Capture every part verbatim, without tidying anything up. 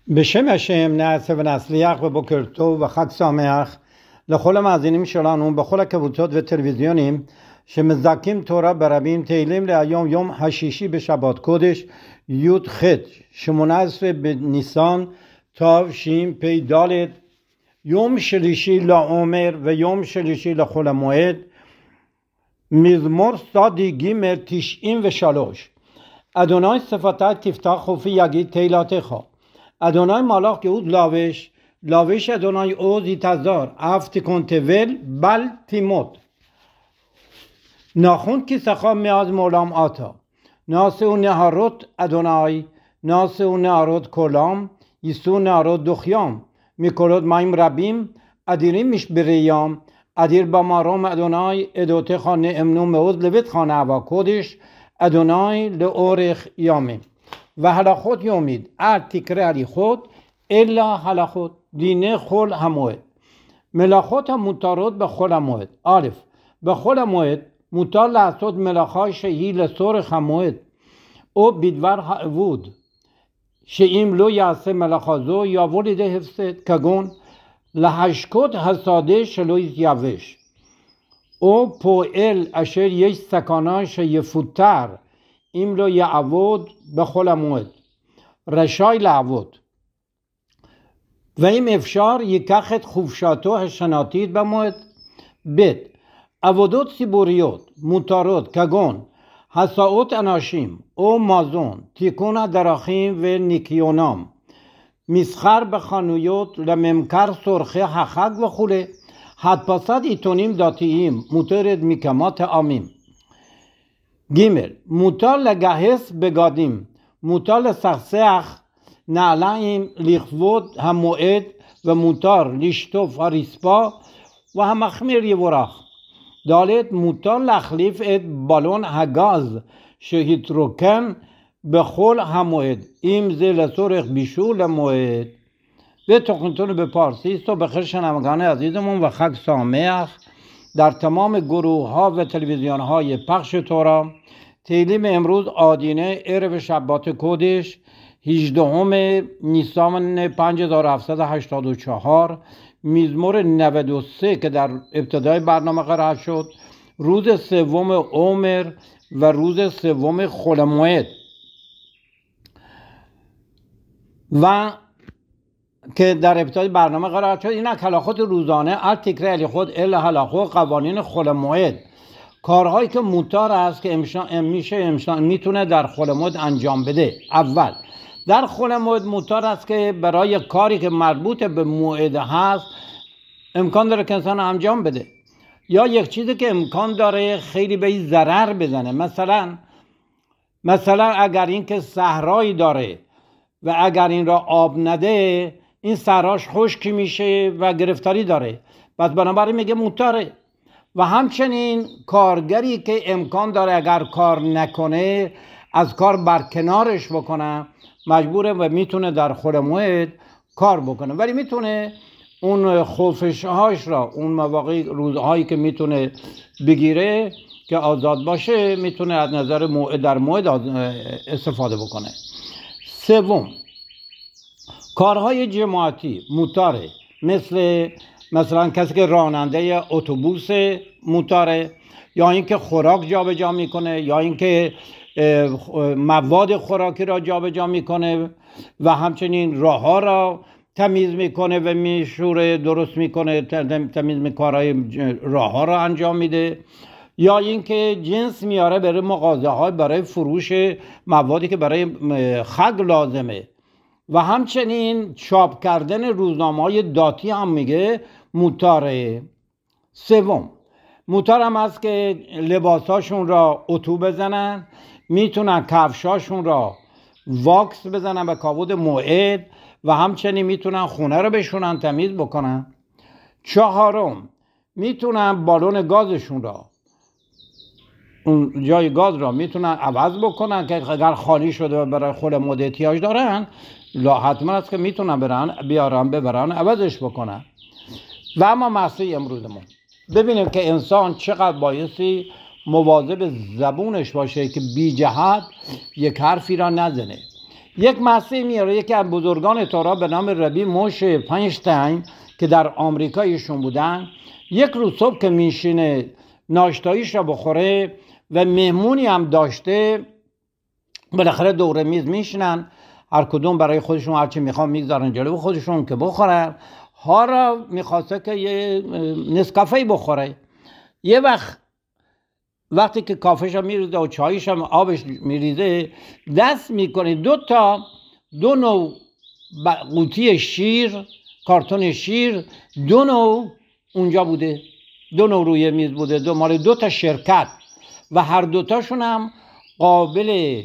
בשם השם נעשה ונצליח ובוקר טוב וחג שמח לכל המאזינים שלנו בכל הקבוצות וטלוויזיונים שמזכים תורה ברבים. תהילים להיום יום השישי בשבת קודש י"ח שמונה עשרה בניסן תשפ"ד, יום שלישי לעומר ויום שלישי לחול המועד. מזמור סדי ג' תשעים ושלוש. אדוני שפתי תפתח ופי יגיד תהילתך. אדוני מלאך גאות לאווש, לאווש אדוני עוז יתעזר, אף תקון תבל בל תימות. נכון כיסך מאז מעולם עתה. נעשו נהרות אדוני, נעשו נהרות קולם, יישאו נהרות דוחיים. מקולות מים רבים, אדירים משבריים, אדיר במרום אדוני, עדותיך נאמנו מאוד לביתך נעבה קודש, אדוני לאורך ימים. והלכות יומית, אל תקרא הליכות, אלא הלכות, דיני חול המועד. מלאכות המותרות בחול המועד. א', בחול המועד מותר לעשות מלאכה שהיא לצורך המועד, או בדבר העבוד, שאם לא יעשה מלאכה זו יבוא לידי הפסד, כגון להשקות השדה שלא יתייבש, או פועל אשר יש סכנה שיפוטר אם לא יעבוד בחול המועד, רשאי לעבוד, ואם אפשר ייקח את חופשתו השנתית במועד. ב', עבודות ציבוריות מותרות כגון הסעות אנשים או מזון, תיקון הדרכים וניקיונם, מסחר בחנויות לממכר צורכי החג וכו'. הדפסת עיתונים דתיים מותרת מכמה טעמים. ג', מותר לגהס בגדים, מותר לסכסך נעליים לכבוד המועד, ומותר לשטוף הרצפה והמחמיר יבורך. ד', מותר להחליף את בלון הגז שהתרוקן בכל המועד, אם זה לצורך בישול למועד. ותוכניתנו בפרסיסט ובחיר שנה מגנה עזיזמון וחג שמח در تمام گروه ها و تلویزیون های پخش تورا. تیلیم امروز آدینه عرب شبات کودش هجدهم نیسان پنج هزار و هفتصد و هشتاد و چهار، مزمور نود و سه که در ابتدای برنامه قرار شد، روز سوم عمر و روز سوم خول موعد و که در ابتدای برنامه قرار شد. این هلاخوت روزانه ال تکره علی خود الا هلاخوت قوانین خول موعد، کارهایی که مطار است که امشان میشه امشان میتونه در خول موعد انجام بده. اول، در خول موعد مطار است که برای کاری که مربوط به موعد هست امکان داره که انسان انجام بده، یا یک چیزی که امکان داره خیلی به ضرر بزنه. مثلا مثلا اگر این که صحرایی داره و اگر این را آب نده این صحراش خشک میشه و گرفتاری داره، پس بنابراین میگه مطاره. و همچنین کارگری که امکان داره اگر کار نکنه از کار برکنارش بکنه، مجبوره و میتونه در خول موعد کار بکنه، ولی میتونه اون خفشهاش را، اون مواقع روزهایی که میتونه بگیره که آزاد باشه، میتونه از نظر موعد در موعد استفاده بکنه. سوم، کارهای جماعتی مطاره، مثل مثلا کسی که راننده اتوبوس مطاره، یا اینکه خوراک جابجا میکنه، یا اینکه مواد خوراکی را جابجا میکنه و همچنین راه ها را تمیز میکنه و میشوره، درست میکنه، تمیز می کارهای راه ها را انجام میده، یا اینکه جنس میاره برای مغازه های برای فروش موادی که برای خگ لازمه. و همچنین چاپ کردن روزنامه های داتی هم میگه مطاره. سوم، مطار هم هست که لباساشون را اتو بزنن، میتونن کفشاشون را واکس بزنن به کاود موعد و همچنین میتونن خونه رو بشونن، تمیز بکنن. چهارم، میتونن بالون گازشون را، اون جای گاز را میتونن عوض بکنن که اگر خالی شده و برای خول موعد احتیاج دارن، حتما است که میتونن برن بیارن ببرن عوضش بکنن. و اما مسئله امروزمون ببینیم که انسان چقدر بایستی مواظب زبونش باشه که بی جهت یک حرفی را نزنه. یک مسیح میاره، یکی از بزرگان تورا به نام ربی موشه فاینشتین که در آمریکا ایشون بودن، یک روز صبح که میشینه ناشتاییش را بخوره و مهمونی هم داشته، بالاخره دوره میز میشینن، هر کدوم برای خودشون هرچی میخوان میگذارن جلو خودشون که بخورن. ها را میخواسته که یه نسکافه بخوره. یه وقت وقتی که کافهش هم میریزه و چایش هم آبش میریزه، دست میکنه دو تا دو نوع قوطی شیر، کارتون شیر دو نوع اونجا بوده، دو نوع روی میز بوده، دو مال دو تا شرکت و هر دوتاشون هم قابل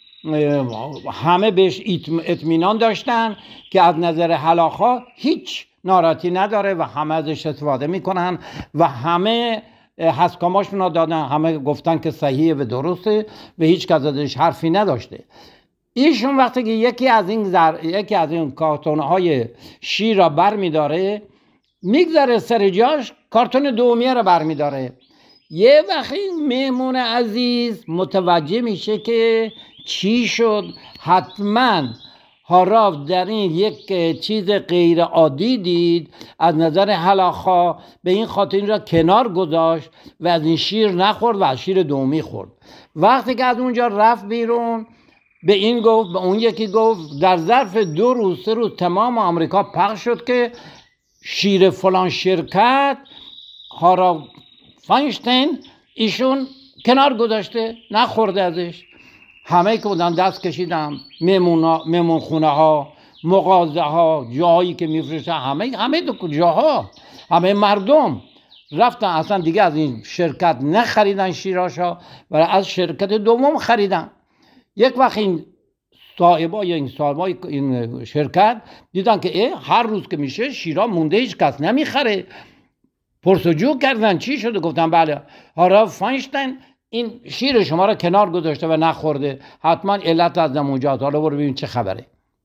همه بهش اطمینان داشتن که از نظر حلاخا هیچ ناراحتی نداره و همه ازش استفاده میکنن و همه حسکاماشون رو دادن، همه گفتن که صحیحه و درسته و هیچ کس ازش حرفی نداشته. ایشون وقتی که یکی از این زر... یکی از این کارتون‌های شیر را بر میداره، میگذاره سر جاش، کارتون دومیه را بر میداره. یه وقت این مهمون عزیز متوجه میشه که چی شد. حتما هاراف در این یک چیز غیر عادی دید، از نظر هلاخا به این خاطر این را کنار گذاشت و از این شیر نخورد و از شیر دومی خورد. وقتی که از اونجا رفت بیرون، به این گفت، به اون یکی گفت، در ظرف دو روز سه روز تمام آمریکا پخش شد که شیر فلان شرکت هاراف فاینشتین ایشون کنار گذاشته، نخورده ازش. همه که بودن دست کشیدن، مهمون خونه ها، مغازه ها، جاهایی که میفروشن، همه همه دو جاها، همه مردم رفتن اصلا دیگه از این شرکت نخریدن شیراشا و از شرکت دوم خریدن. یک وقت این صاحبای این صاحبای این شرکت دیدن که هر روز که میشه شیرا مونده، هیچ کس نمیخره. پرسجو کردن چی شده؟ گفتن بله هاراف فاینشتین این شیر شما را کنار گذاشته و نخورده، حتما علت از اونجاست، حالا برو ببین چه خبره.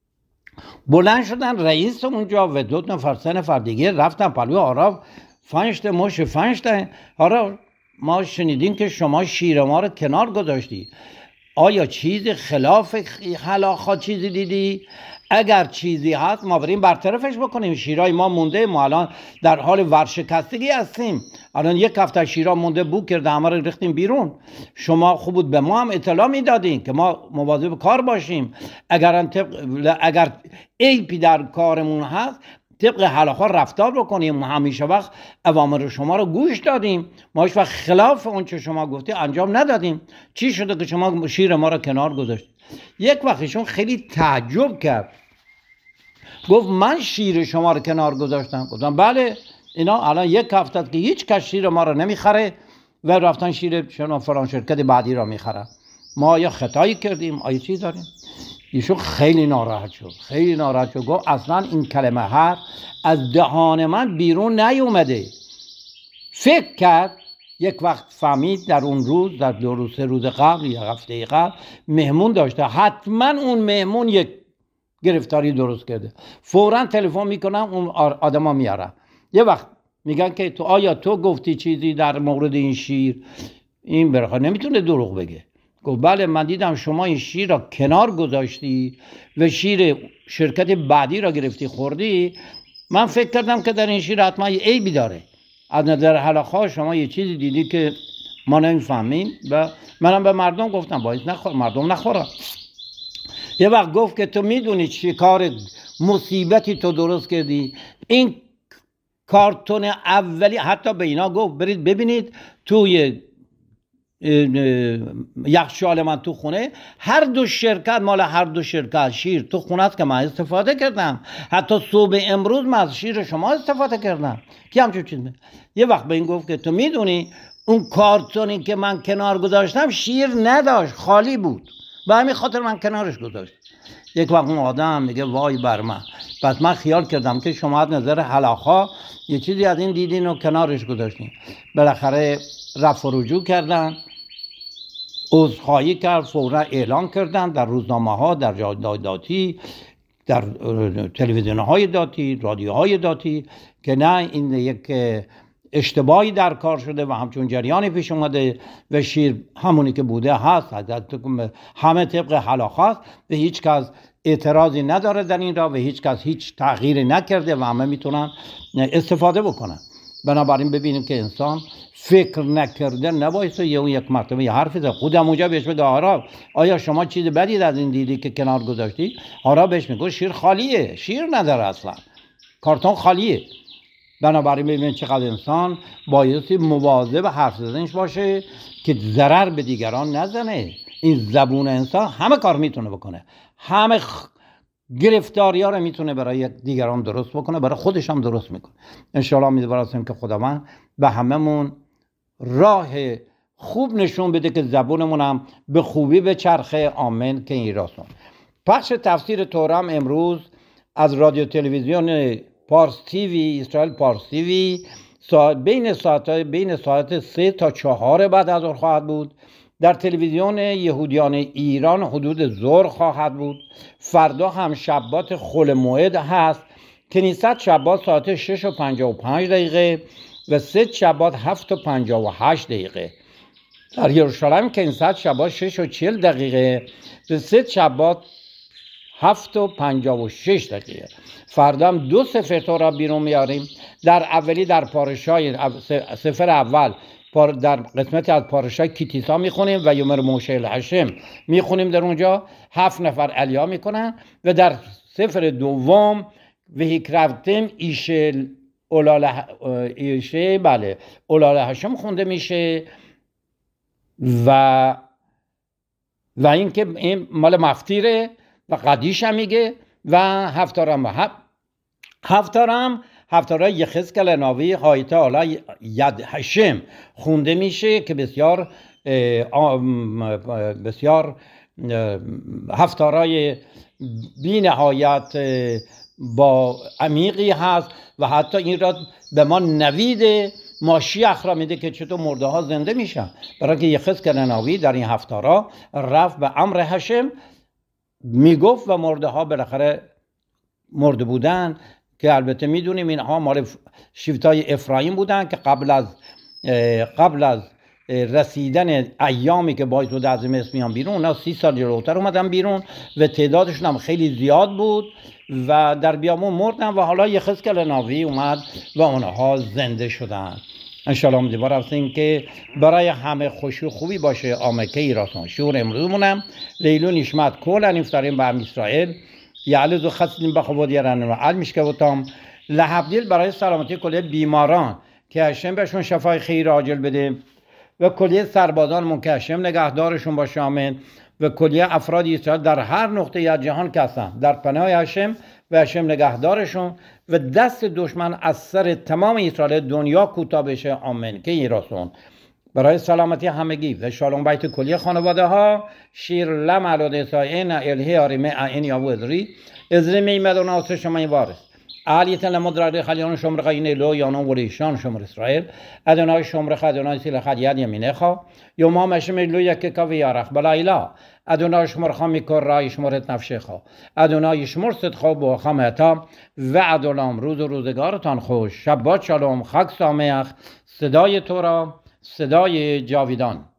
بلند شدن رئیس اونجا و دو نفر سه نفر دیگه رفتن پلوی هاراف فاینشتین، موشه فاینشتین، هاراف ما شنیدیم که شما شیر ما را کنار گذاشتی، آیا چیز خلاف هلاخا چیزی دیدی؟ اگر چیزی هست ما بریم برطرفش بکنیم. شیرای ما مونده، ما الان در حال ورشکستگی هستیم، الان یک هفته شیرا مونده، بو کرده، همه رو ریختیم بیرون. شما خوب بود به ما هم اطلاع میدادین که ما مواظب کار باشیم. اگر اگر عیبی در کارمون هست طبق هلاخا رفتار بکنیم. همیشه وقت اوامر شما رو گوش دادیم، ما هیچ وقت خلاف اون چه شما گفتی انجام ندادیم. چی شده که شما شیر ما رو کنار گذاشتید؟ یک وقتشون خیلی تعجب کرد، گفت من شیر شما رو کنار گذاشتم. گفتم بله، اینا الان یک هفته که هیچ کس شیر ما رو نمیخره و رفتن شیر شما فلان شرکت بعدی رو میخرن. ما یا خطایی کردیم، آیا چیز داریم؟ ایشون خیلی ناراحت شد، خیلی ناراحت شد. گفت اصلا این کلمه هر از دهان من بیرون نیومده. فکر کرد، یک وقت فهمید در اون روز، در دو روز سه روز قبل یا هفته قبل مهمون داشته، حتما اون مهمون یک گرفتاری درست کرده. فوراً تلفن میکنم، اون آدما میارن. یه وقت میگن که تو آیا تو گفتی چیزی در مورد این شیر؟ این برخواه نمیتونه دروغ بگه. گفت بله من دیدم شما این شیر را کنار گذاشتی و شیر شرکت بعدی را گرفتی خوردی. من فکر کردم که در این شیر حتما یه عیبی داره، از نظر هلاخا شما یه چیزی دیدی که ما نمیفهمیم و منم به مردم گفتم باید نخور، مردم نخورن. یه وقت گفت که تو میدونی چی کار مصیبتی تو درست کردی. این کارتون اولی، حتی به اینا گفت برید ببینید توی یخچال من تو خونه هر دو شرکت، مال هر دو شرکت شیر تو خونه است که من استفاده کردم، حتی صبح امروز من از شیر شما استفاده کردم. کی همچون چیز می؟ یه وقت به این گفت که تو میدونی اون کارتونی که من کنار گذاشتم شیر نداشت، خالی بود، به همین خاطر من کنارش گذاشت. یک وقت اون آدم میگه وای بر من، پس من خیال کردم که شما از نظر هلاخا یه چیزی از این دیدین و کنارش گذاشتین. بالاخره رفع و رجوع کردن، عذرخواهی کرد، فورا اعلان کردن در روزنامه ها، در جای داتی، در تلویزیون های داتی، رادیوهای داتی که نه این یک اشتباهی در کار شده و همچون جریانی پیش اومده و شیر همونی که بوده هست، همه طبق هلاخا است و هیچ کس اعتراضی نداره در این راه و هیچ کس هیچ تغییری نکرده و همه میتونن استفاده بکنن. بنابراین ببینیم که انسان فکر نکرده نباید یه یک مرتبه یه حرفی زد. خودم اونجا بهش بگه آرا آیا شما چیز بدی از این دیدی که کنار گذاشتی؟ آرا بهش میگه شیر خالیه، شیر نداره اصلا، کارتون خالیه. بنابراین ببینید چقدر انسان بایستی مواظب حرف زدنش باشه که ضرر به دیگران نزنه. این زبون انسان همه کار میتونه بکنه، همه خ... گرفتاری ها رو میتونه برای دیگران درست بکنه، برای خودش هم درست میکنه. انشاءالله امیدوارم که خداوند به هممون راه خوب نشون بده که زبونمون هم به خوبی به چرخه. آمین که این راستون. پخش تفسیر تورم امروز از رادیو تلویزیون پارس تیوی، اسرائیل پارس تیوی، ساعت بین ساعت بین ساعت سه تا چهار بعد از ظهر خواهد بود. در تلویزیون یهودیان ایران حدود ظهر خواهد بود. فردا هم شبات خل موعد هست. کنیست شبات ساعت شش و پنجاه و پنج دقیقه و سه شبات هفت و پنجاه و هشت دقیقه. در یروشلایم کنیست شبات شش و چهل دقیقه و سه شبات هفت و پنجاه و شش دقیقه. فردا هم دو سفر تورا بیرون میاریم. در اولی در پارشای سفر اول در قسمت از پارشای کیتیسا میخونیم و یومر موشه الهشم میخونیم. در اونجا هفت نفر علیا میکنن و در سفر دوم و هیکرفتم ایشه اولاله ایشه بله اولاله هشم خونده میشه و و اینکه این مال مفتیره و قدیش هم میگه و هفتارم و هفتارم هفتاره یخزکل ناوی هایتا حالا ید هشم خونده میشه که بسیار بسیار هفتارای بی نهایت با عمیقی هست و حتی این را به ما نوید ماشیخ را میده که چطور مرده ها زنده میشن. برای که یخزکل ناوی در این هفتارا رفت به امر هشم میگفت و مرده ها بالاخره مرده بودن که البته میدونیم اینها مال شیفتای افرایم بودن که قبل از قبل از رسیدن ایامی که باعث بود از مصر میان بیرون اونا سی سال جلوتر اومدن بیرون و تعدادشون هم خیلی زیاد بود و در بیامون مردن و حالا یخزکل ناوی اومد و اونها زنده شدن. انشالله امیدوار هستیم که برای همه خوشی و خوبی باشه. آمکه ایراسون شور امروزمونم لیلو نشمت کل انیفتاریم به هم اسرائیل یعلز و خستیم بخواد یرن و علم میشه که تام لحبدیل برای سلامتی کلیه بیماران که هشم بهشون شفای خیر عاجل بده و کلیه سربازانمون که هشم نگهدارشون باشه. آمین. و کلیه افراد اسرائیل در هر نقطه از جهان که هستن در پناه هشم و هشم نگهدارشون و دست دشمن از سر تمام اسرائیل دنیا کوتاه بشه. آمین که ایراسون برای سلامتی همگی و شالوم بیت کلیه خانواده ها. شیر لم علاد ساین الهی آریمه این یابو ازری ازری میمد و ناسه شما این وارث علیت لمدراری خلیان شمر قین لو یانون ولیشان شمر اسرائیل ادونای شمر خد ادونای سیل خد ید یمینه خوا یوما مشم لو یک کاوی یارخ بلایلا ادونای شمر خامی کر رای شمرت نفشه خوا ادونای شمر ست خوا با خامتا و ادولام روز و روزگارتان خوش. شبات شالوم خاک سامیخ. صدای تو را صدای جاویدان.